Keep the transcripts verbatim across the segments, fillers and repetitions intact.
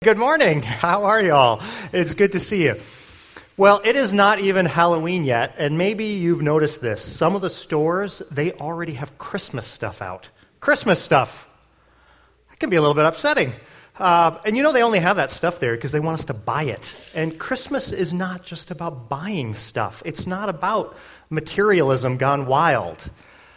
Good morning. How are y'all? It's good to see you. Well, it is not even Halloween yet, and maybe you've noticed this. Some of the stores, they already have Christmas stuff out. Christmas stuff. That can be a little bit upsetting. Uh, and you know they only have that stuff there because they want us to buy it. And Christmas is not just about buying stuff. It's not about materialism gone wild.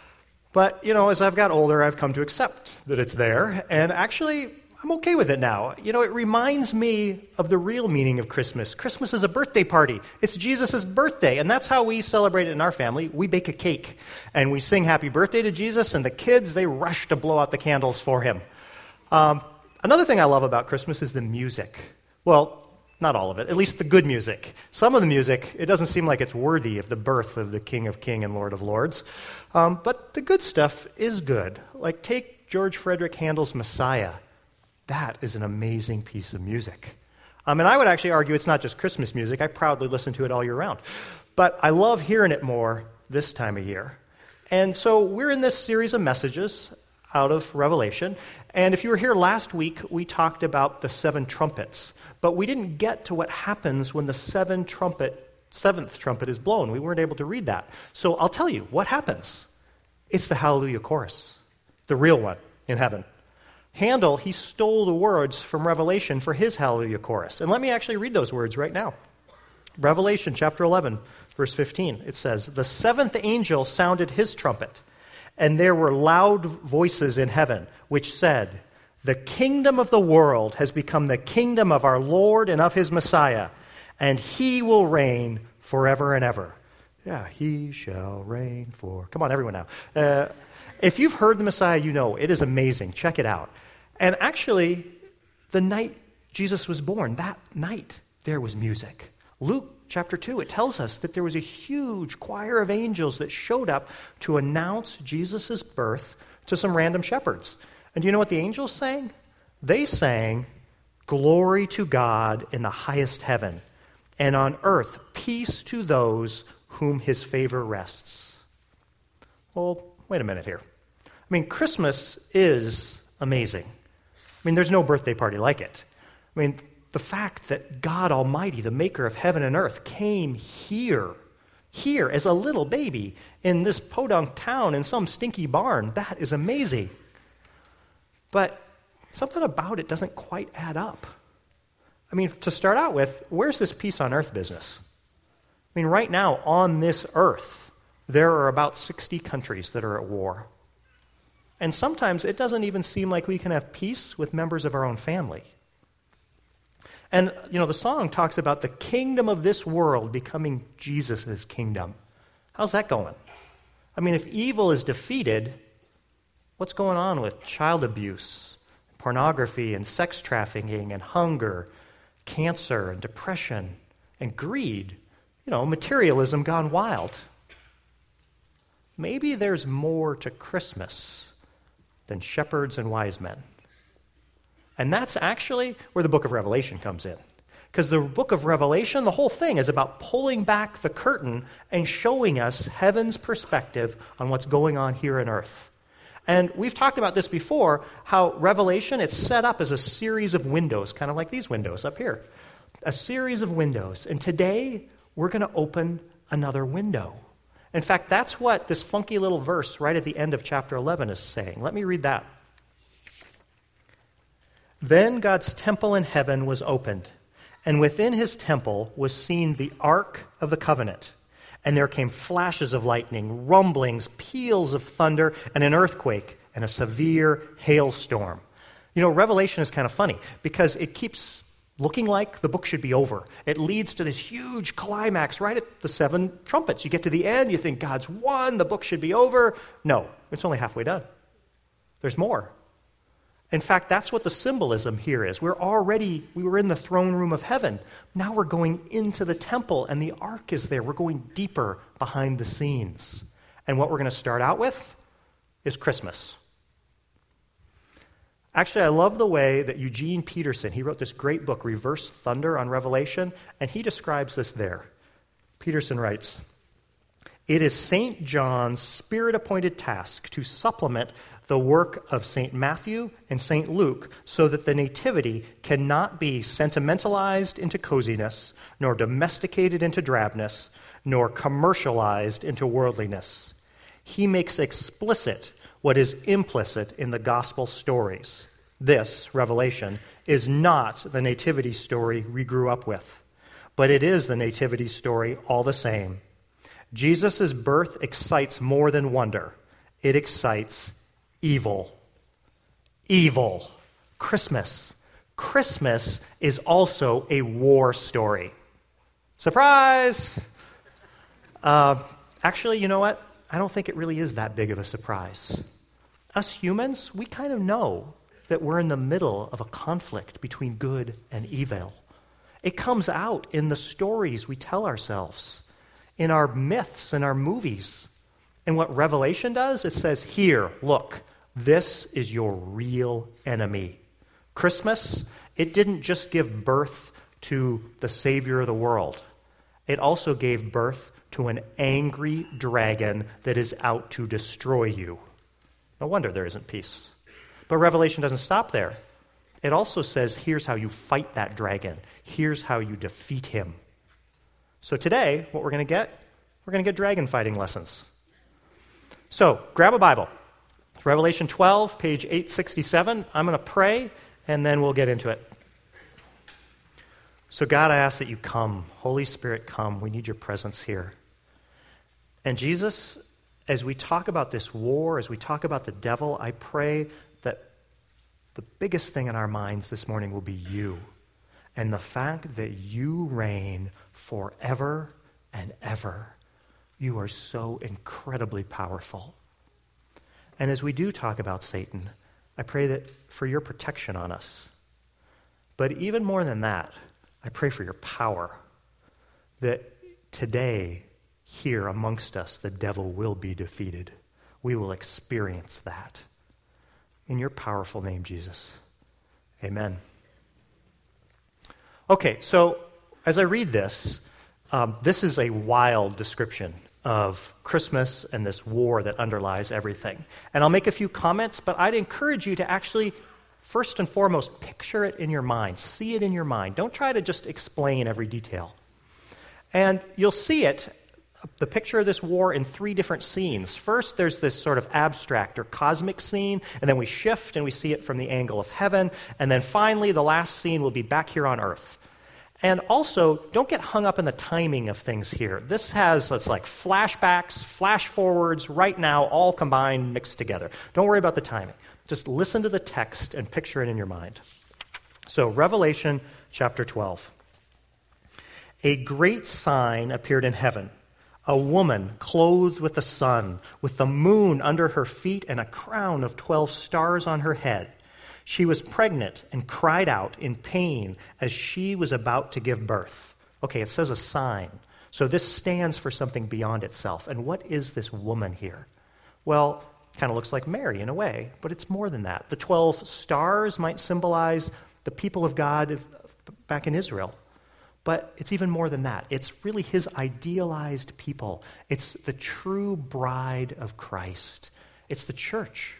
But, you know, as I've got older, I've come to accept that it's there, and actually I'm okay with it now. You know, it reminds me of the real meaning of Christmas. Christmas is a birthday party. It's Jesus' birthday, and that's how we celebrate it in our family. We bake a cake, and we sing happy birthday to Jesus, and the kids, they rush to blow out the candles for him. Um, another thing I love about Christmas is the music. Well, not all of it, at least the good music. Some of the music, it doesn't seem like it's worthy of the birth of the King of Kings and Lord of Lords. Um, but the good stuff is good. Like take George Frederick Handel's Messiah. That is an amazing piece of music. Um, and I would actually argue it's not just Christmas music. I proudly listen to it all year round. But I love hearing it more this time of year. And so we're in this series of messages out of Revelation. And if you were here last week, we talked about the seven trumpets. But we didn't get to what happens when the seven trumpet, seventh trumpet is blown. We weren't able to read that. So I'll tell you what happens. It's the Hallelujah chorus, the real one in heaven. Handel, he stole the words from Revelation for his Hallelujah chorus. And let me actually read those words right now. Revelation chapter eleven, verse fifteen, it says, "The seventh angel sounded his trumpet, and there were loud voices in heaven, which said, 'The kingdom of the world has become the kingdom of our Lord and of his Messiah, and he will reign forever and ever.'" Yeah, he shall reign for... Come on, everyone now. Uh, if you've heard the Messiah, you know it is amazing. Check it out. And actually, the night Jesus was born, that night, there was music. Luke chapter two, it tells us that there was a huge choir of angels that showed up to announce Jesus' birth to some random shepherds. And do you know what the angels sang? They sang, "Glory to God in the highest heaven, and on earth peace to those whom his favor rests." Well, wait a minute here. I mean, Christmas is amazing. I mean, there's no birthday party like it. I mean, the fact that God Almighty, the maker of heaven and earth, came here, here as a little baby in this podunk town in some stinky barn, that is amazing. But something about it doesn't quite add up. I mean, to start out with, where's this peace on earth business? I mean, right now, on this earth, there are about sixty countries that are at war. And sometimes it doesn't even seem like we can have peace with members of our own family. And, you know, the song talks about the kingdom of this world becoming Jesus' kingdom. How's that going? I mean, if evil is defeated, what's going on with child abuse, pornography, and sex trafficking, and hunger, cancer, and depression, and greed? You know, materialism gone wild. Maybe there's more to Christmas than shepherds and wise men. And that's actually where the book of Revelation comes in. Because the book of Revelation, the whole thing is about pulling back the curtain and showing us heaven's perspective on what's going on here on earth. And we've talked about this before, how Revelation, it's set up as a series of windows, kind of like these windows up here. A series of windows. And today, we're going to open another window. In fact, that's what this funky little verse right at the end of chapter eleven is saying. Let me read that. "Then God's temple in heaven was opened, and within his temple was seen the Ark of the Covenant. And there came flashes of lightning, rumblings, peals of thunder, and an earthquake, and a severe hailstorm." You know, Revelation is kind of funny because it keeps looking like the book should be over. It leads to this huge climax right at the seven trumpets. You get to the end, you think God's won, the book should be over. No, it's only halfway done. There's more. In fact, that's what the symbolism here is. We're already, we were in the throne room of heaven. Now we're going into the temple, and the ark is there. We're going deeper behind the scenes. And what we're going to start out with is Christmas. Actually, I love the way that Eugene Peterson, he wrote this great book, Reverse Thunder on Revelation, and he describes this there. Peterson writes, It is Saint John's spirit-appointed task to supplement the work of Saint Matthew and Saint Luke so that the Nativity cannot be sentimentalized into coziness, nor domesticated into drabness, nor commercialized into worldliness. He makes explicit what is implicit in the gospel stories. This, Revelation, is not the Nativity story we grew up with, but it is the Nativity story all the same. Jesus' birth excites more than wonder. It excites evil. Evil. Christmas. Christmas is also a war story. Surprise! Uh, actually, you know what? I don't think it really is that big of a surprise. Us humans, we kind of know that we're in the middle of a conflict between good and evil. It comes out in the stories we tell ourselves, in our myths and our movies. And what Revelation does, it says, here, look, this is your real enemy. Christmas, it didn't just give birth to the Savior of the world. It also gave birth to an angry dragon that is out to destroy you. No wonder there isn't peace. But Revelation doesn't stop there. It also says, here's how you fight that dragon. Here's how you defeat him. So today, what we're going to get, we're going to get dragon fighting lessons. So grab a Bible. It's Revelation twelve, page eight sixty-seven. I'm going to pray, and then we'll get into it. So God, I ask that you come. Holy Spirit, come. We need your presence here. And Jesus, as we talk about this war, as we talk about the devil, I pray that the biggest thing in our minds this morning will be you and the fact that you reign forever and ever. You are so incredibly powerful. And as we do talk about Satan, I pray that for your protection on us. But even more than that, I pray for your power, that today, here amongst us, the devil will be defeated. We will experience that. In your powerful name, Jesus. Amen. Okay, so as I read this, um, this is a wild description of Christmas and this war that underlies everything. And I'll make a few comments, but I'd encourage you to actually, first and foremost, picture it in your mind. See it in your mind. Don't try to just explain every detail. And you'll see it, the picture of this war, in three different scenes. First, there's this sort of abstract or cosmic scene, and then we shift and we see it from the angle of heaven. And then finally, the last scene will be back here on earth. And also, don't get hung up in the timing of things here. This has, it's like flashbacks, flash forwards, right now, all combined, mixed together. Don't worry about the timing. Just listen to the text and picture it in your mind. So, Revelation chapter twelve. A great sign appeared in heaven. A woman clothed with the sun, with the moon under her feet and a crown of twelve stars on her head. She was pregnant and cried out in pain as she was about to give birth. Okay, it says a sign. So this stands for something beyond itself. And what is this woman here? Well, kind of looks like Mary in a way, but it's more than that. The twelve stars might symbolize the people of God back in Israel. But it's even more than that. It's really his idealized people. It's the true bride of Christ. It's the church.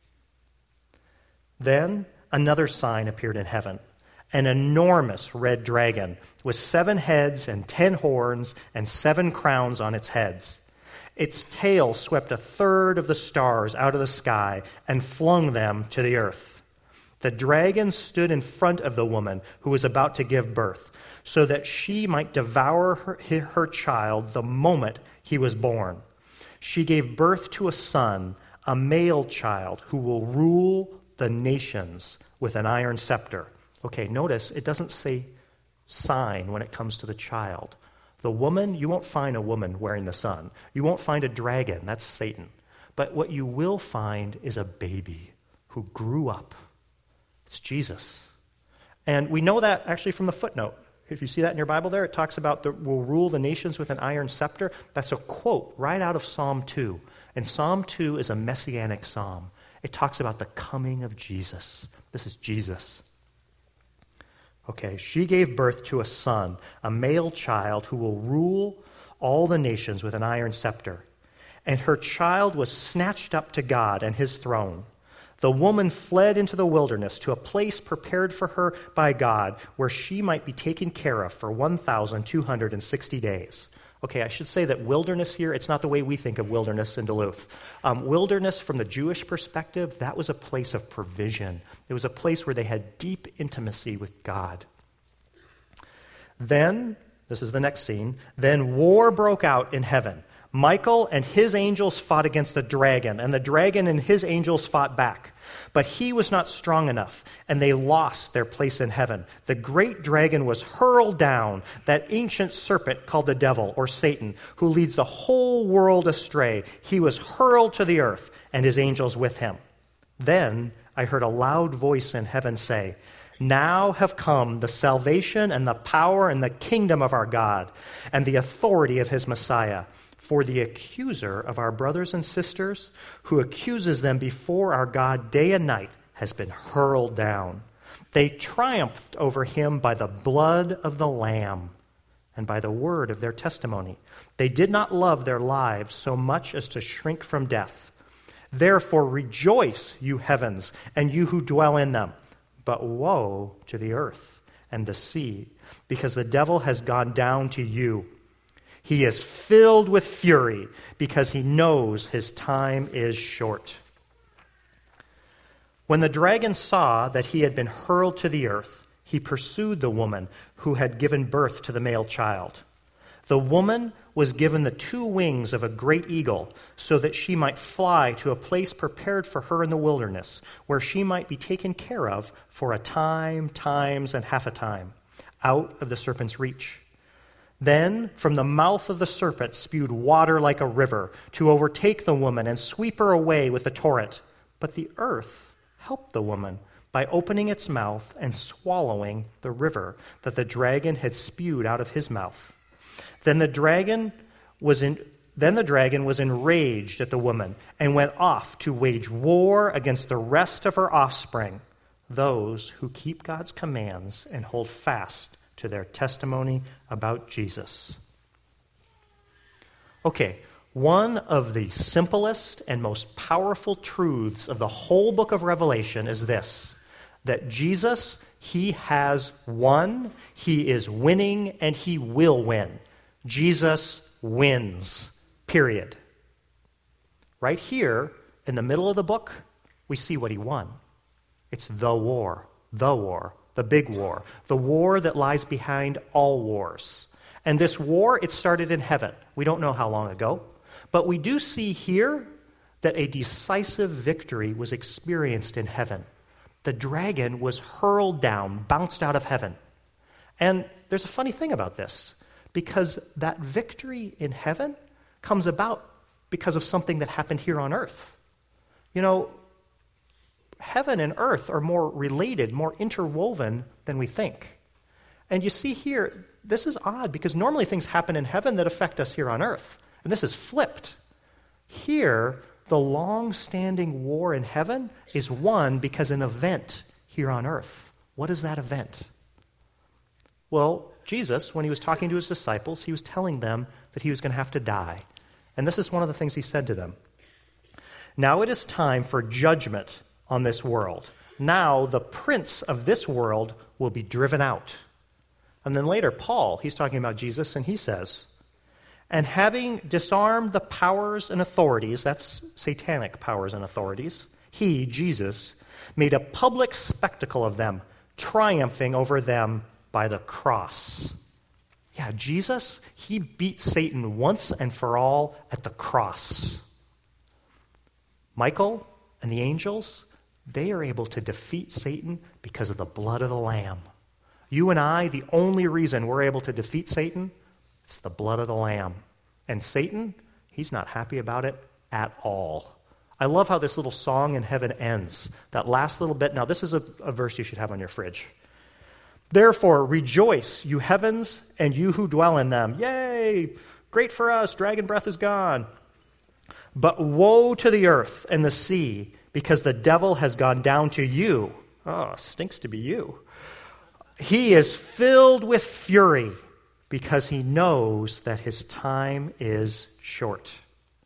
Then another sign appeared in heaven, an enormous red dragon with seven heads and ten horns and seven crowns on its heads. Its tail swept a third of the stars out of the sky and flung them to the earth. The dragon stood in front of the woman who was about to give birth, so that she might devour her, her child the moment he was born. She gave birth to a son, a male child, who will rule the nations with an iron scepter. Okay, notice it doesn't say sign when it comes to the child. The woman, you won't find a woman wearing the sun. You won't find a dragon, that's Satan. But what you will find is a baby who grew up. It's Jesus. And we know that actually from the footnote. If you see that in your Bible there, it talks about the, will rule the nations with an iron scepter. That's a quote right out of Psalm two. And Psalm two is a messianic psalm. It talks about the coming of Jesus. This is Jesus. Okay, she gave birth to a son, a male child who will rule all the nations with an iron scepter. And her child was snatched up to God and his throne. The woman fled into the wilderness to a place prepared for her by God, where she might be taken care of for one thousand two hundred sixty days. Okay, I should say that wilderness here, it's not the way we think of wilderness in Duluth. Um, wilderness, from the Jewish perspective, that was a place of provision. It was a place where they had deep intimacy with God. Then, this is the next scene, then war broke out in heaven. Michael and his angels fought against the dragon, and the dragon and his angels fought back. But he was not strong enough, and they lost their place in heaven. The great dragon was hurled down, that ancient serpent called the devil, or Satan, who leads the whole world astray. He was hurled to the earth, and his angels with him. Then I heard a loud voice in heaven say, "Now have come the salvation and the power and the kingdom of our God, and the authority of his Messiah. For the accuser of our brothers and sisters, who accuses them before our God day and night, has been hurled down. They triumphed over him by the blood of the Lamb and by the word of their testimony. They did not love their lives so much as to shrink from death. Therefore rejoice, you heavens, and you who dwell in them. But woe to the earth and the sea, because the devil has gone down to you. He is filled with fury because he knows his time is short." When the dragon saw that he had been hurled to the earth, he pursued the woman who had given birth to the male child. The woman was given the two wings of a great eagle so that she might fly to a place prepared for her in the wilderness, where she might be taken care of for a time, times, and half a time, out of the serpent's reach. Then from the mouth of the serpent spewed water like a river to overtake the woman and sweep her away with the torrent. But the earth helped the woman by opening its mouth and swallowing the river that the dragon had spewed out of his mouth. Then the dragon was in, then the dragon was enraged at the woman and went off to wage war against the rest of her offspring, those who keep God's commands and hold fast to their testimony about Jesus. Okay, one of the simplest and most powerful truths of the whole book of Revelation is this, that Jesus, he has won, he is winning, and he will win. Jesus wins, period. Right here, in the middle of the book, we see what he won. It's the war, the war. The big war, the war that lies behind all wars. And this war, it started in heaven. We don't know how long ago, but we do see here that a decisive victory was experienced in heaven. The dragon was hurled down, bounced out of heaven. And there's a funny thing about this, because that victory in heaven comes about because of something that happened here on earth. You know, heaven and earth are more related, more interwoven than we think. And you see here, this is odd because normally things happen in heaven that affect us here on earth. And this is flipped. Here, the long-standing war in heaven is won because an event here on earth. What is that event? Well, Jesus, when he was talking to his disciples, he was telling them that he was going to have to die. And this is one of the things he said to them. "Now it is time for judgment on this world. Now the prince of this world will be driven out." And then later, Paul, he's talking about Jesus, and he says, "And having disarmed the powers and authorities," that's satanic powers and authorities, "he, Jesus, made a public spectacle of them, triumphing over them by the cross." Yeah, Jesus, he beat Satan once and for all at the cross. Michael and the angels, they are able to defeat Satan because of the blood of the Lamb. You and I, the only reason we're able to defeat Satan, it's the blood of the Lamb. And Satan, he's not happy about it at all. I love how this little song in heaven ends. That last little bit. Now, this is a, a verse you should have on your fridge. "Therefore, rejoice, you heavens, and you who dwell in them. Yay! Great for us, dragon breath is gone. But woe to the earth and the sea, because the devil has gone down to you." Oh, stinks to be you. "He is filled with fury because he knows that his time is short.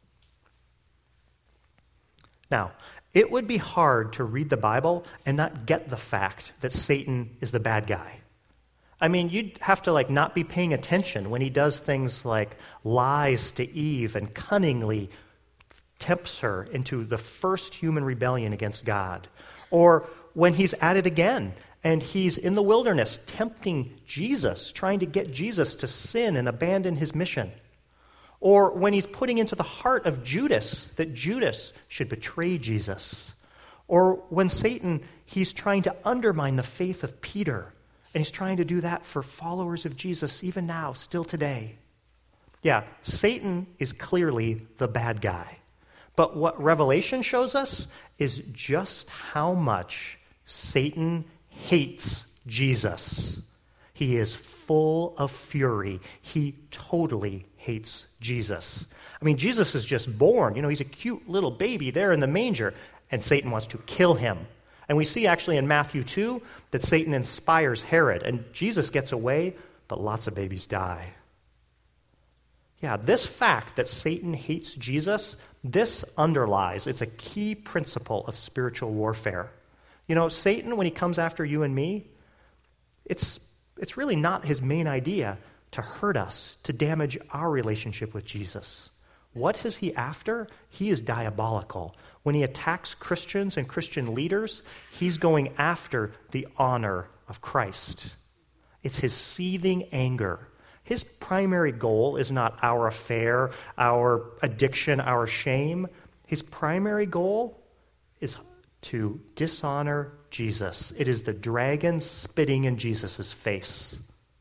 Now, it would be hard to read the Bible and not get the fact that Satan is the bad guy. I mean, you'd have to like not be paying attention when he does things like lies to Eve and cunningly tempts her into the first human rebellion against God. Or when he's at it again and he's in the wilderness tempting Jesus, trying to get Jesus to sin and abandon his mission. Or when he's putting into the heart of Judas that Judas should betray Jesus. Or when Satan, he's trying to undermine the faith of Peter. And he's trying to do that for followers of Jesus even now, still today. Yeah, Satan is clearly the bad guy. But what Revelation shows us is just how much Satan hates Jesus. He is full of fury. He totally hates Jesus. I mean, Jesus is just born. You know, he's a cute little baby there in the manger, and Satan wants to kill him. And we see actually in Matthew two that Satan inspires Herod, and Jesus gets away, but lots of babies die. Yeah, this fact that Satan hates Jesus, this underlies, it's a key principle of spiritual warfare. You know, Satan, when he comes after you and me, it's, it's really not his main idea to hurt us, to damage our relationship with Jesus. What is he after? He is diabolical. When he attacks Christians and Christian leaders, he's going after the honor of Christ. It's his seething anger. His primary goal is not our affair, our addiction, our shame. His primary goal is to dishonor Jesus. It is the dragon spitting in Jesus' face.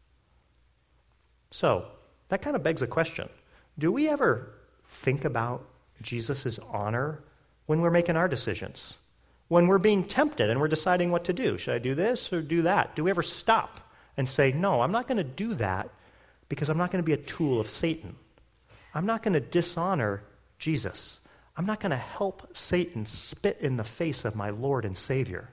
So, that kind of begs a question. Do we ever think about Jesus' honor when we're making our decisions? When we're being tempted and we're deciding what to do? Should I do this or do that? Do we ever stop and say, no, I'm not going to do that because I'm not going to be a tool of Satan. I'm not going to dishonor Jesus. I'm not going to help Satan spit in the face of my Lord and Savior.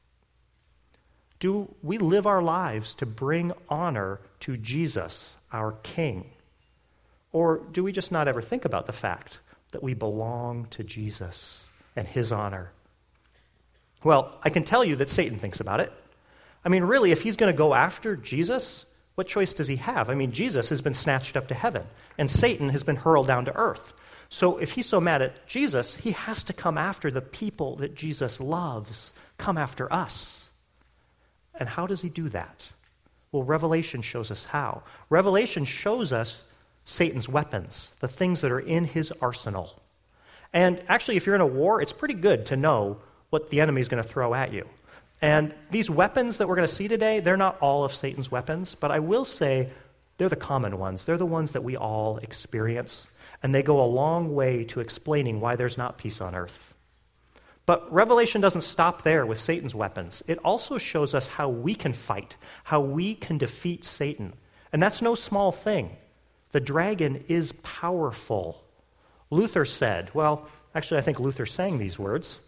Do we live our lives to bring honor to Jesus, our King? Or do we just not ever think about the fact that we belong to Jesus and his honor? Well, I can tell you that Satan thinks about it. I mean, really, if he's going to go after Jesus, what choice does he have? I mean, Jesus has been snatched up to heaven, and Satan has been hurled down to earth. So if he's so mad at Jesus, he has to come after the people that Jesus loves, come after us. And how does he do that? Well, Revelation shows us how. Revelation shows us Satan's weapons, the things that are in his arsenal. And actually, if you're in a war, it's pretty good to know what the enemy is going to throw at you. And these weapons that we're going to see today, they're not all of Satan's weapons, but I will say they're the common ones. They're the ones that we all experience, and they go a long way to explaining why there's not peace on earth. But Revelation doesn't stop there with Satan's weapons. It also shows us how we can fight, how we can defeat Satan. And that's no small thing. The dragon is powerful. Luther said, well, actually I think Luther sang these words.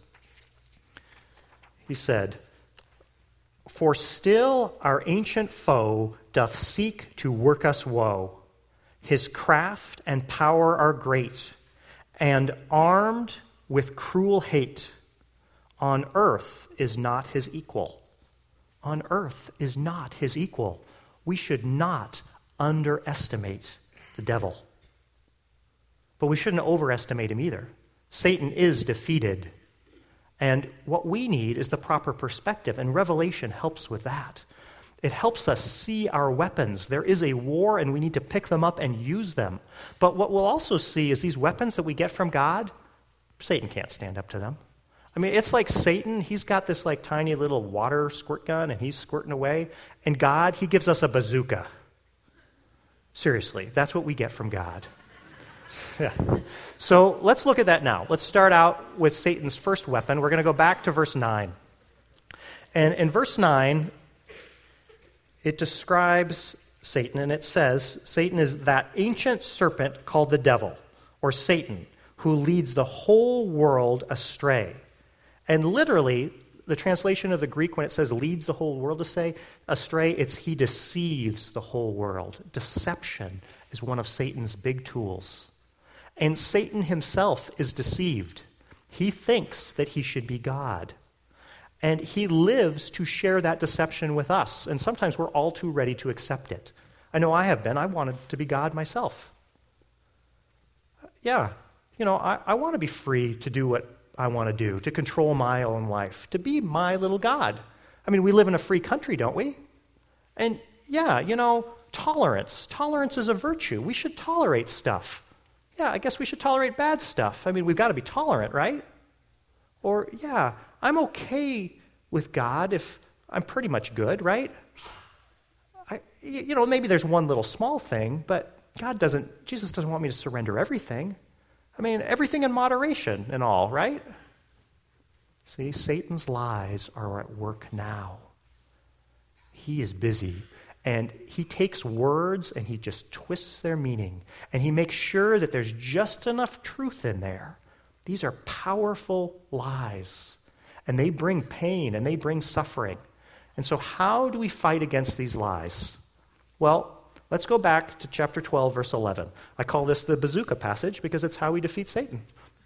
He said, "For still our ancient foe doth seek to work us woe. His craft and power are great, and armed with cruel hate. On earth is not his equal." On earth is not his equal. We should not underestimate the devil. But we shouldn't overestimate him either. Satan is defeated. And what we need is the proper perspective, and Revelation helps with that. It helps us see our weapons. There is a war, and we need to pick them up and use them. But what we'll also see is these weapons that we get from God, Satan can't stand up to them. I mean, it's like Satan, he's got this like tiny little water squirt gun, and he's squirting away. And God, he gives us a bazooka. Seriously, that's what we get from God. Yeah. So let's look at that now. Let's start out with Satan's first weapon. We're going to go back to verse nine. And in verse nine, it describes Satan, and it says, Satan is that ancient serpent called the devil, or Satan, who leads the whole world astray. And literally, the translation of the Greek, when it says leads the whole world to say astray, it's he deceives the whole world. Deception is one of Satan's big tools. And Satan himself is deceived. He thinks that he should be God. And he lives to share that deception with us. And sometimes we're all too ready to accept it. I know I have been. I wanted to be God myself. Yeah, you know, I, I want to be free to do what I want to do, to control my own life, to be my little God. I mean, we live in a free country, don't we? And yeah, you know, tolerance. Tolerance is a virtue. We should tolerate stuff. Yeah, I guess we should tolerate bad stuff. I mean, we've got to be tolerant, right? Or, yeah, I'm okay with God if I'm pretty much good, right? I, you know, maybe there's one little small thing, but God doesn't, Jesus doesn't want me to surrender everything. I mean, everything in moderation and all, right? See, Satan's lies are at work now. He is busy, and he takes words and he just twists their meaning, and he makes sure that there's just enough truth in there. These are powerful lies, and they bring pain and they bring suffering. And so how do we fight against these lies? Well, let's go back to chapter twelve, verse eleven. I call this the bazooka passage because it's how we defeat Satan.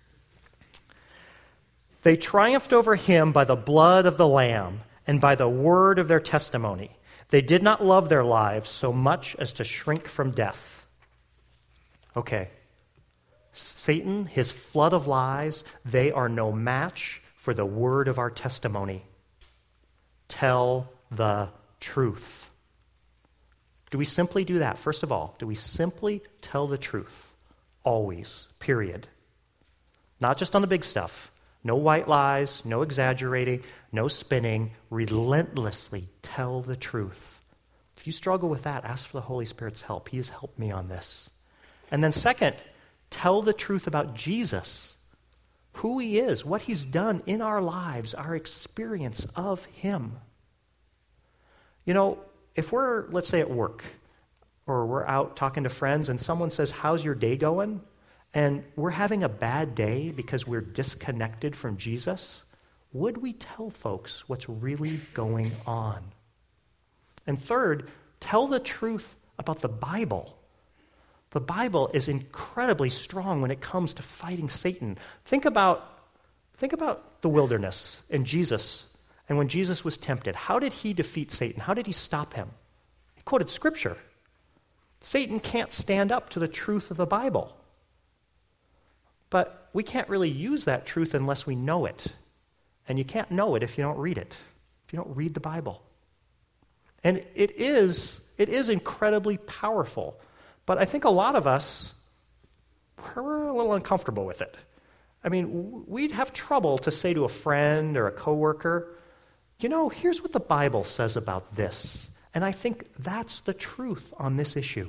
They triumphed over him by the blood of the Lamb and by the word of their testimony. They did not love their lives so much as to shrink from death. Okay. Satan, his flood of lies, they are no match for the word of our testimony. Tell the truth. Do we simply do that? First of all, do we simply tell the truth? Always, period. Not just on the big stuff. No white lies, no exaggerating, no spinning. Relentlessly tell the truth. If you struggle with that, ask for the Holy Spirit's help. He has helped me on this. And then second, tell the truth about Jesus, who he is, what he's done in our lives, our experience of him. You know, if we're, let's say, at work, or we're out talking to friends, and someone says, how's your day going? And we're having a bad day because we're disconnected from Jesus, would we tell folks what's really going on? And third, tell the truth about the Bible. The Bible is incredibly strong when it comes to fighting Satan. Think about, think about the wilderness and Jesus. And when Jesus was tempted, how did he defeat Satan? How did he stop him? He quoted Scripture. Satan can't stand up to the truth of the Bible. But we can't really use that truth unless we know it. And you can't know it if you don't read it, if you don't read the Bible. And it is, it is incredibly powerful. But I think a lot of us, we're a little uncomfortable with it. I mean, we'd have trouble to say to a friend or a coworker, you know, here's what the Bible says about this. And I think that's the truth on this issue.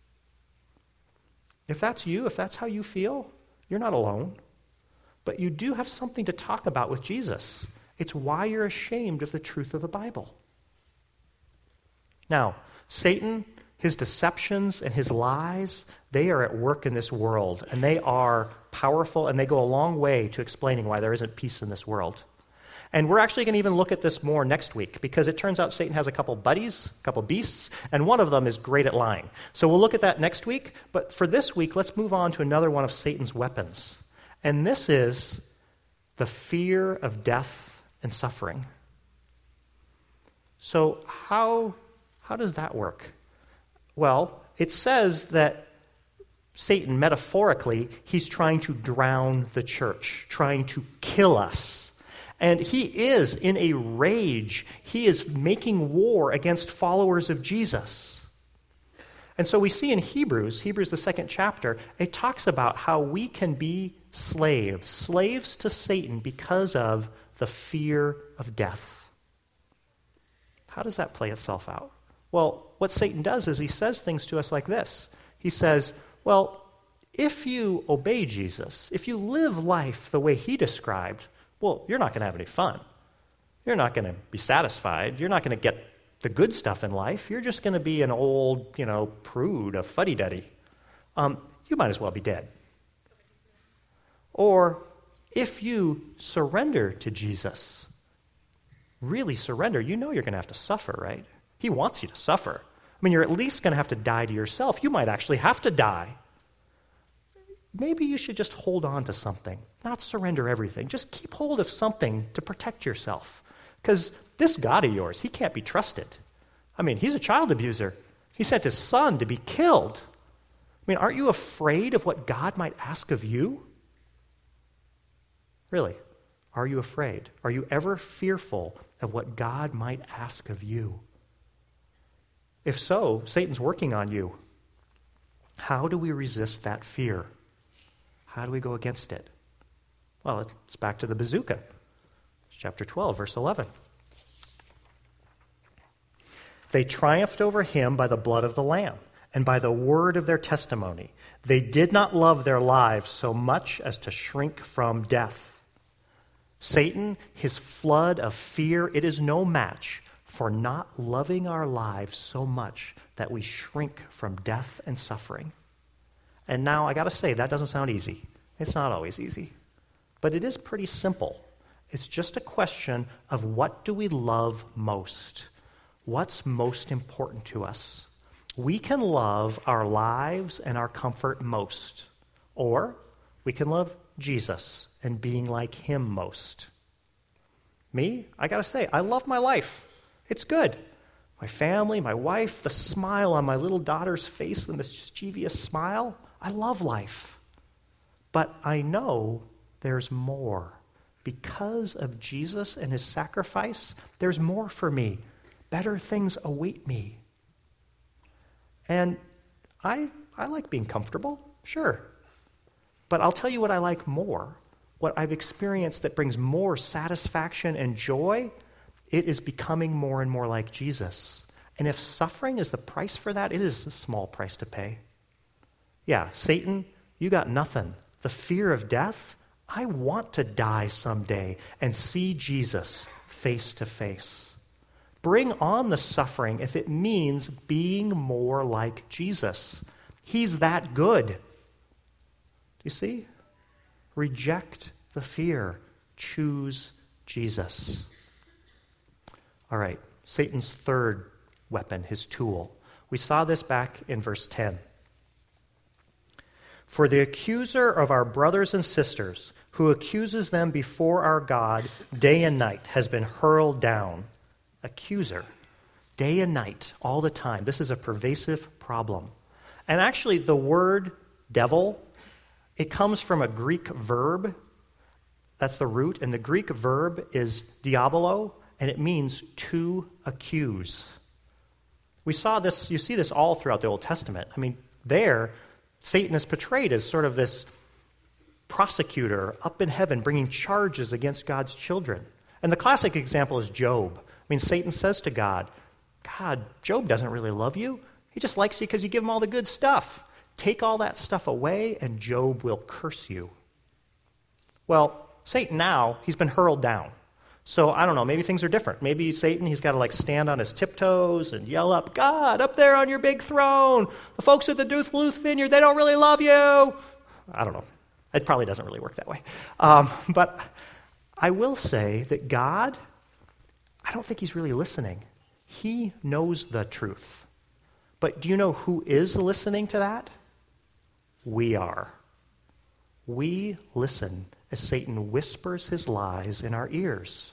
If that's you, if that's how you feel, you're not alone. But you do have something to talk about with Jesus. It's why you're ashamed of the truth of the Bible. Now, Satan, his deceptions and his lies, they are at work in this world, and they are powerful, and they go a long way to explaining why there isn't peace in this world. And we're actually going to even look at this more next week, because it turns out Satan has a couple buddies, a couple beasts, and one of them is great at lying. So we'll look at that next week, but for this week, let's move on to another one of Satan's weapons. And this is the fear of death and suffering. So how, how does that work? Well, it says that Satan, metaphorically, he's trying to drown the church, trying to kill us. And he is in a rage. He is making war against followers of Jesus. And so we see in Hebrews, Hebrews the second chapter, it talks about how we can be slaves, slaves to Satan because of the fear of death. How does that play itself out? Well, what Satan does is he says things to us like this. He says, well, if you obey Jesus, if you live life the way he described, well, you're not going to have any fun. You're not going to be satisfied. You're not going to get the good stuff in life. You're just going to be an old, you know, prude, a fuddy-duddy. Um, you might as well be dead. Or if you surrender to Jesus, really surrender, you know you're going to have to suffer, right? He wants you to suffer. I mean, you're at least going to have to die to yourself. You might actually have to die. Maybe you should just hold on to something, not surrender everything. Just keep hold of something to protect yourself. Because this God of yours, he can't be trusted. I mean, he's a child abuser. He sent his son to be killed. I mean, aren't you afraid of what God might ask of you? Really, are you afraid? Are you ever fearful of what God might ask of you? If so, Satan's working on you. How do we resist that fear? How do we go against it? Well, it's back to the bazooka. Chapter twelve, verse eleven. They triumphed over him by the blood of the Lamb and by the word of their testimony. They did not love their lives so much as to shrink from death. Satan, his flood of fear, it is no match for not loving our lives so much that we shrink from death and suffering. And now, I got to say, that doesn't sound easy. It's not always easy. But it is pretty simple. It's just a question of what do we love most? What's most important to us? We can love our lives and our comfort most. Or we can love Jesus and being like him most. Me, I got to say, I love my life. It's good. My family, my wife, the smile on my little daughter's face, the mischievous smile. I love life. But I know there's more. Because of Jesus and his sacrifice, there's more for me. Better things await me. And I, I like being comfortable, sure. But I'll tell you what I like more. What I've experienced that brings more satisfaction and joy, it is becoming more and more like Jesus. And if suffering is the price for that, it is a small price to pay. Yeah, Satan, you got nothing. The fear of death, I want to die someday and see Jesus face to face. Bring on the suffering if it means being more like Jesus. He's that good. Do you see? Reject the fear. Choose Jesus. All right, Satan's third weapon, his tool. We saw this back in verse ten. For the accuser of our brothers and sisters, who accuses them before our God day and night, has been hurled down. Accuser. Day and night, all the time. This is a pervasive problem. And actually, the word devil, it comes from a Greek verb. That's the root. And the Greek verb is diabolo, and it means to accuse. We saw this, you see this all throughout the Old Testament. I mean, there, Satan is portrayed as sort of this prosecutor up in heaven bringing charges against God's children. And the classic example is Job. I mean, Satan says to God, God, Job doesn't really love you. He just likes you because you give him all the good stuff. Take all that stuff away and Job will curse you. Well, Satan now, he's been hurled down. So I don't know, maybe things are different. Maybe Satan, he's got to like stand on his tiptoes and yell up, God, up there on your big throne, the folks at the Duluth Vineyard, they don't really love you. I don't know. It probably doesn't really work that way. Um, but I will say that God, I don't think he's really listening. He knows the truth. But do you know who is listening to that? We are. We listen as Satan whispers his lies in our ears.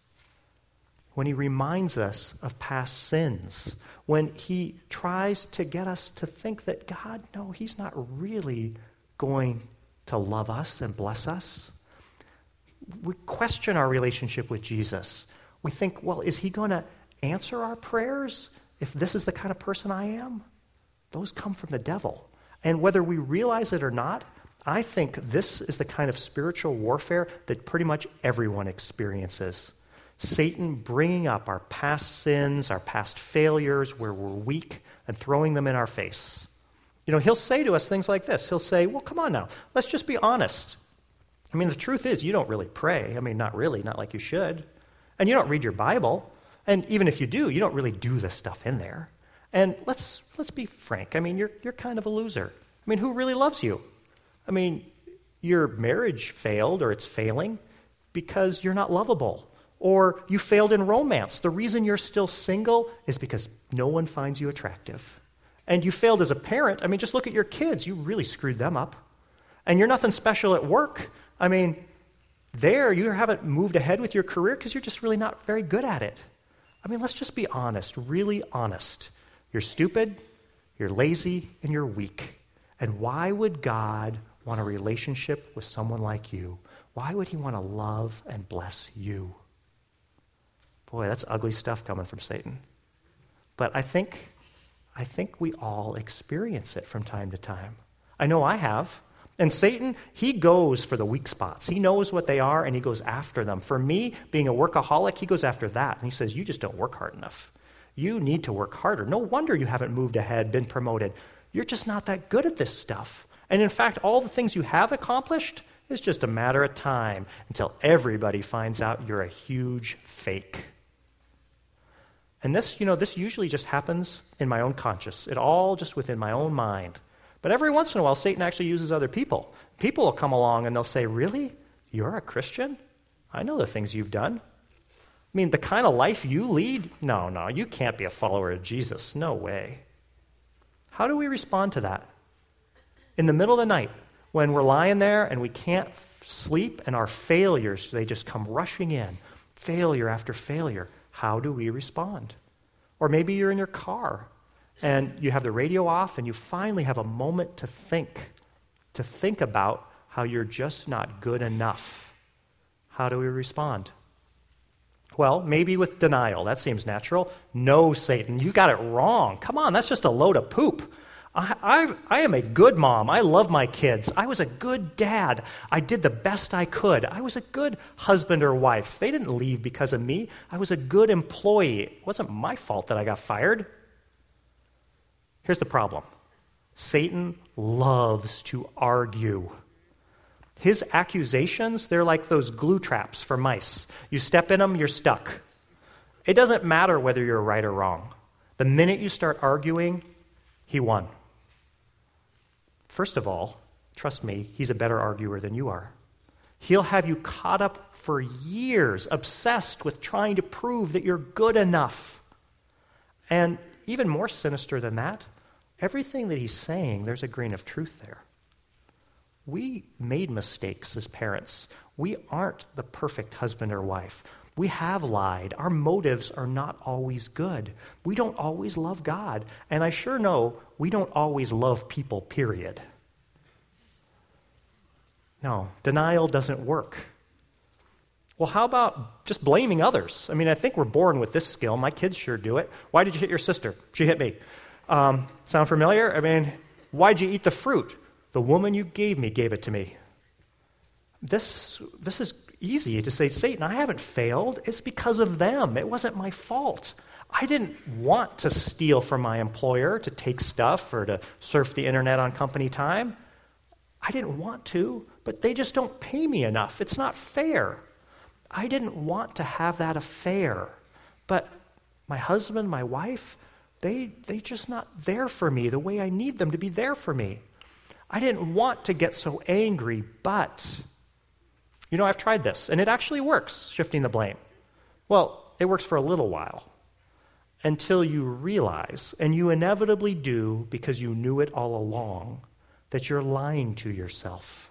When he reminds us of past sins, when he tries to get us to think that God, no, he's not really going to love us and bless us. We question our relationship with Jesus. We think, well, is he going to answer our prayers if this is the kind of person I am? Those come from the devil. And whether we realize it or not, I think this is the kind of spiritual warfare that pretty much everyone experiences. Satan bringing up our past sins, our past failures, where we're weak, and throwing them in our face. You know, he'll say to us things like this. He'll say, well, come on now, let's just be honest. I mean, the truth is you don't really pray. I mean, not really, not like you should. And you don't read your Bible. And even if you do, you don't really do this stuff in there. And let's let's be frank. I mean, you're you're kind of a loser. I mean, who really loves you? I mean, your marriage failed or it's failing because you're not lovable. Or you failed in romance. The reason you're still single is because no one finds you attractive. And you failed as a parent. I mean, just look at your kids. You really screwed them up. And you're nothing special at work. I mean, there you haven't moved ahead with your career because you're just really not very good at it. I mean, let's just be honest, really honest. You're stupid, you're lazy, and you're weak. And why would God want a relationship with someone like you? Why would he want to love and bless you? Boy, that's ugly stuff coming from Satan. But I think, I think we all experience it from time to time. I know I have. And Satan, he goes for the weak spots. He knows what they are, and he goes after them. For me, being a workaholic, he goes after that. And he says, you just don't work hard enough. You need to work harder. No wonder you haven't moved ahead, been promoted. You're just not that good at this stuff. And in fact, all the things you have accomplished is just a matter of time until everybody finds out you're a huge fake. And this, you know, this usually just happens in my own conscience. It all just within my own mind. But every once in a while, Satan actually uses other people. People will come along and they'll say, really? You're a Christian? I know the things you've done. I mean, the kind of life you lead? No, no, you can't be a follower of Jesus. No way. How do we respond to that? In the middle of the night, when we're lying there and we can't sleep and our failures, they just come rushing in, failure after failure. How do we respond? Or maybe you're in your car and you have the radio off and you finally have a moment to think, to think about how you're just not good enough. How do we respond? Well, maybe with denial. That seems natural. No, Satan, you got it wrong. Come on, that's just a load of poop. I, I, I am a good mom. I love my kids. I was a good dad. I did the best I could. I was a good husband or wife. They didn't leave because of me. I was a good employee. It wasn't my fault that I got fired. Here's the problem. Satan loves to argue. His accusations, they're like those glue traps for mice. You step in them, you're stuck. It doesn't matter whether you're right or wrong. The minute you start arguing, he won. First of all, trust me, he's a better arguer than you are. He'll have you caught up for years, obsessed with trying to prove that you're good enough. And even more sinister than that, everything that he's saying, there's a grain of truth there. We made mistakes as parents. We aren't the perfect husband or wife. We have lied. Our motives are not always good. We don't always love God. And I sure know we don't always love people, period. No, denial doesn't work. Well, how about just blaming others? I mean, I think we're born with this skill. My kids sure do it. Why did you hit your sister? She hit me. Um, sound familiar? I mean, why'd you eat the fruit? The woman you gave me gave it to me. This, this is easy to say, Satan, I haven't failed. It's because of them. It wasn't my fault. I didn't want to steal from my employer, to take stuff, or to surf the internet on company time. I didn't want to, but they just don't pay me enough. It's not fair. I didn't want to have that affair, but my husband, my wife, they they just not there for me the way I need them to be there for me. I didn't want to get so angry, but, you know, I've tried this, and it actually works, shifting the blame. Well, it works for a little while, until you realize, and you inevitably do because you knew it all along, that you're lying to yourself.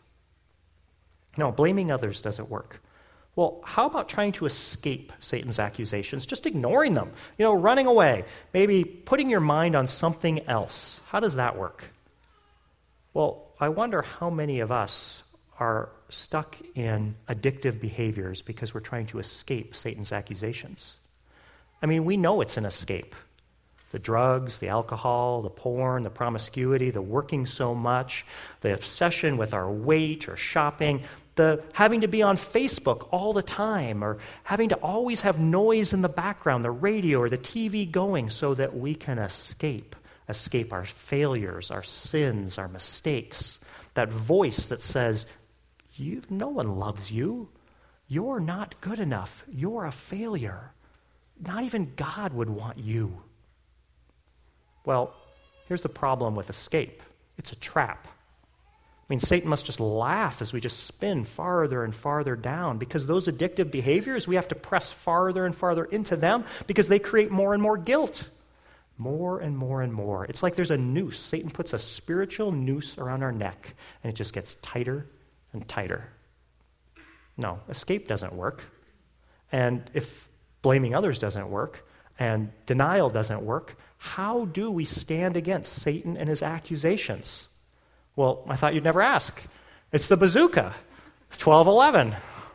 No, blaming others doesn't work. Well, how about trying to escape Satan's accusations, just ignoring them, you know, running away, maybe putting your mind on something else? How does that work? Well, I wonder how many of us are stuck in addictive behaviors because we're trying to escape Satan's accusations. I mean, we know it's an escape. The drugs, the alcohol, the porn, the promiscuity, the working so much, the obsession with our weight or shopping, the having to be on Facebook all the time, or having to always have noise in the background, the radio or the T V going so that we can escape. Escape our failures, our sins, our mistakes. That voice that says, you, no one loves you. You're not good enough. You're a failure. Not even God would want you. Well, here's the problem with escape. It's a trap. mean, Satan must just laugh as we just spin farther and farther down, because those addictive behaviors, we have to press farther and farther into them because they create more and more guilt. More and more and more. It's like there's a noose. Satan puts a spiritual noose around our neck, and it just gets tighter and tighter. No, escape doesn't work. And if blaming others doesn't work, and denial doesn't work, how do we stand against Satan and his accusations? Well, I thought you'd never ask. It's the bazooka, twelve eleven.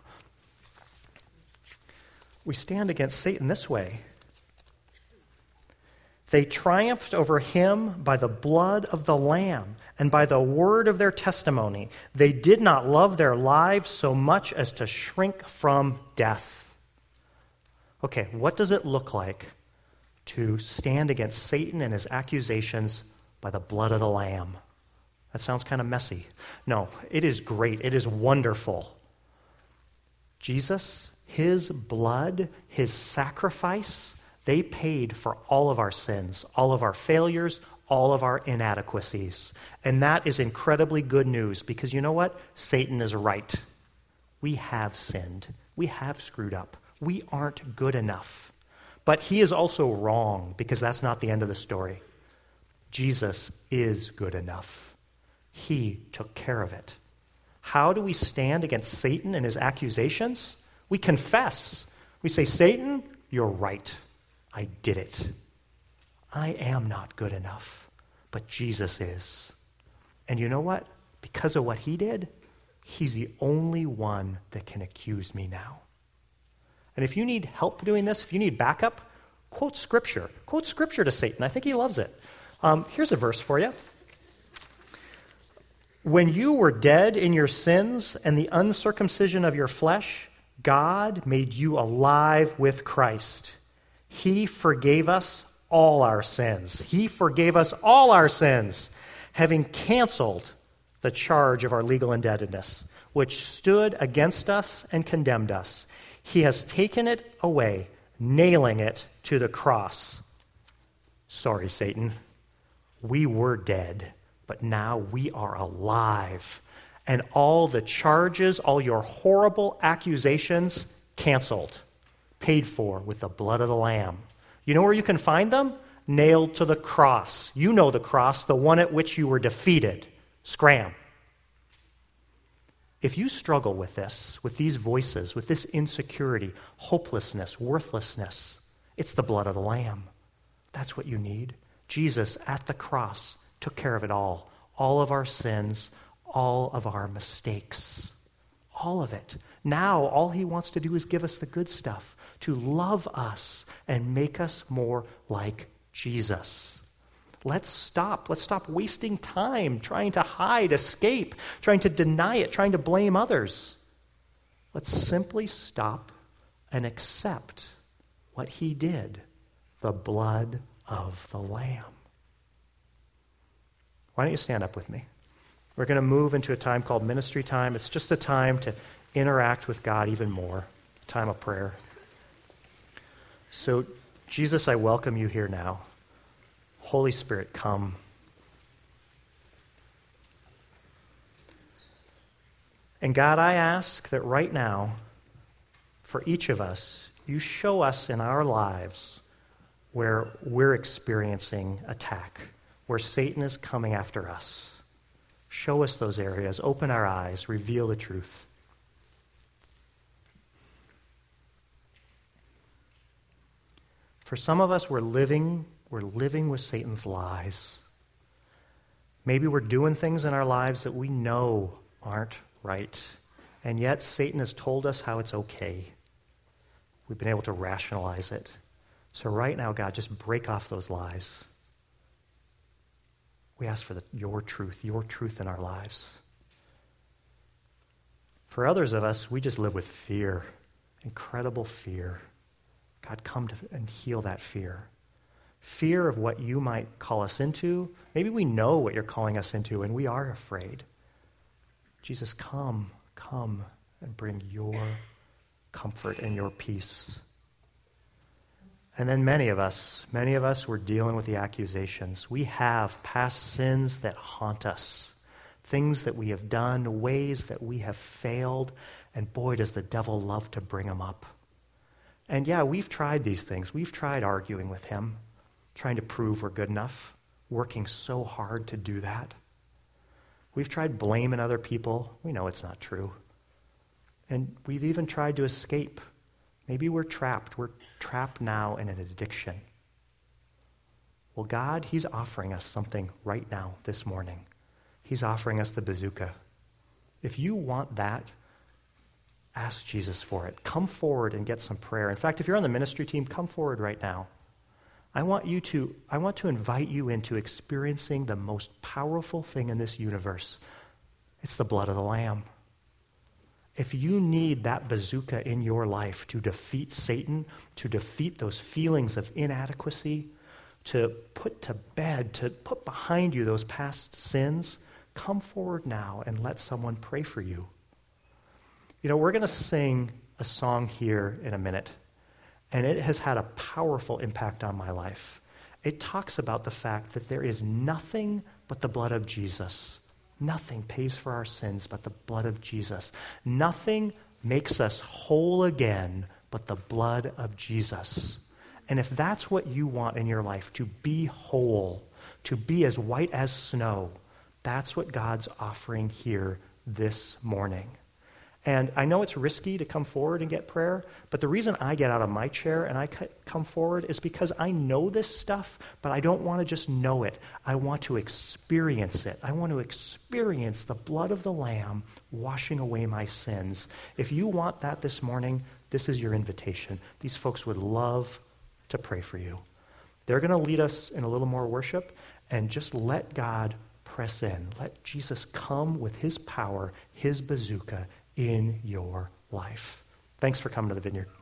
We stand against Satan this way. They triumphed over him by the blood of the Lamb and by the word of their testimony. They did not love their lives so much as to shrink from death. Okay, what does it look like to stand against Satan and his accusations by the blood of the Lamb? That sounds kind of messy. No, it is great. It is wonderful. Jesus, his blood, his sacrifice, they paid for all of our sins, all of our failures, all of our inadequacies. And that is incredibly good news, because you know what? Satan is right. We have sinned. We have screwed up. We aren't good enough. But he is also wrong, because that's not the end of the story. Jesus is good enough. He took care of it. How do we stand against Satan and his accusations? We confess. We say, Satan, you're right. I did it. I am not good enough, but Jesus is. And you know what? Because of what he did, he's the only one that can accuse me now. And if you need help doing this, if you need backup, quote Scripture. Quote Scripture to Satan. I think he loves it. Um, here's a verse for you. When you were dead in your sins and the uncircumcision of your flesh, God made you alive with Christ. He forgave us all our sins. He forgave us all our sins, having canceled the charge of our legal indebtedness, which stood against us and condemned us. He has taken it away, nailing it to the cross. Sorry, Satan. We were dead, but now we are alive. And all the charges, all your horrible accusations, canceled. Paid for with the blood of the Lamb. You know where you can find them? Nailed to the cross. You know the cross, the one at which you were defeated. Scram. If you struggle with this, with these voices, with this insecurity, hopelessness, worthlessness, it's the blood of the Lamb. That's what you need. Jesus at the cross took care of it all. All of our sins, all of our mistakes. All of it. Now, all he wants to do is give us the good stuff, to love us and make us more like Jesus. Let's stop. Let's stop wasting time trying to hide, escape, trying to deny it, trying to blame others. Let's simply stop and accept what he did, the blood of the Lamb. Why don't you stand up with me? We're going to move into a time called ministry time. It's just a time to interact with God even more, a time of prayer. So, Jesus, I welcome you here now. Holy Spirit, come. And God, I ask that right now, for each of us, you show us in our lives where we're experiencing attack, where Satan is coming after us. Show us those areas, open our eyes, reveal the truth. For some of us, we're living, we're living with Satan's lies. Maybe we're doing things in our lives that we know aren't right, and yet Satan has told us how it's okay. We've been able to rationalize it. So right now, God, just break off those lies. We ask for the, your truth, your truth in our lives. For others of us, we just live with fear, incredible fear. God, come to, and heal that fear. Fear of what you might call us into. Maybe we know what you're calling us into, and we are afraid. Jesus, come, come, and bring your comfort and your peace. And then many of us, many of us, we're dealing with the accusations. We have past sins that haunt us, things that we have done, ways that we have failed, and boy, does the devil love to bring them up. And yeah, we've tried these things. We've tried arguing with him, trying to prove we're good enough, working so hard to do that. We've tried blaming other people. We know it's not true. And we've even tried to escape. Maybe we're trapped. We're trapped now in an addiction. Well, God, he's offering us something right now this morning. He's offering us the bazooka. If you want that, ask Jesus for it. Come forward and get some prayer. In fact, if you're on the ministry team, come forward right now. I want you to, I want to invite you into experiencing the most powerful thing in this universe. It's the blood of the Lamb. If you need that bazooka in your life to defeat Satan, to defeat those feelings of inadequacy, to put to bed, to put behind you those past sins, come forward now and let someone pray for you. You know, we're going to sing a song here in a minute, and it has had a powerful impact on my life. It talks about the fact that there is nothing but the blood of Jesus. Nothing pays for our sins but the blood of Jesus. Nothing makes us whole again but the blood of Jesus. And if that's what you want in your life, to be whole, to be as white as snow, that's what God's offering here this morning. And I know it's risky to come forward and get prayer, but the reason I get out of my chair and I come forward is because I know this stuff, but I don't want to just know it. I want to experience it. I want to experience the blood of the Lamb washing away my sins. If you want that this morning, this is your invitation. These folks would love to pray for you. They're going to lead us in a little more worship, and just let God press in. Let Jesus come with his power, his bazooka, in your life. Thanks for coming to the Vineyard.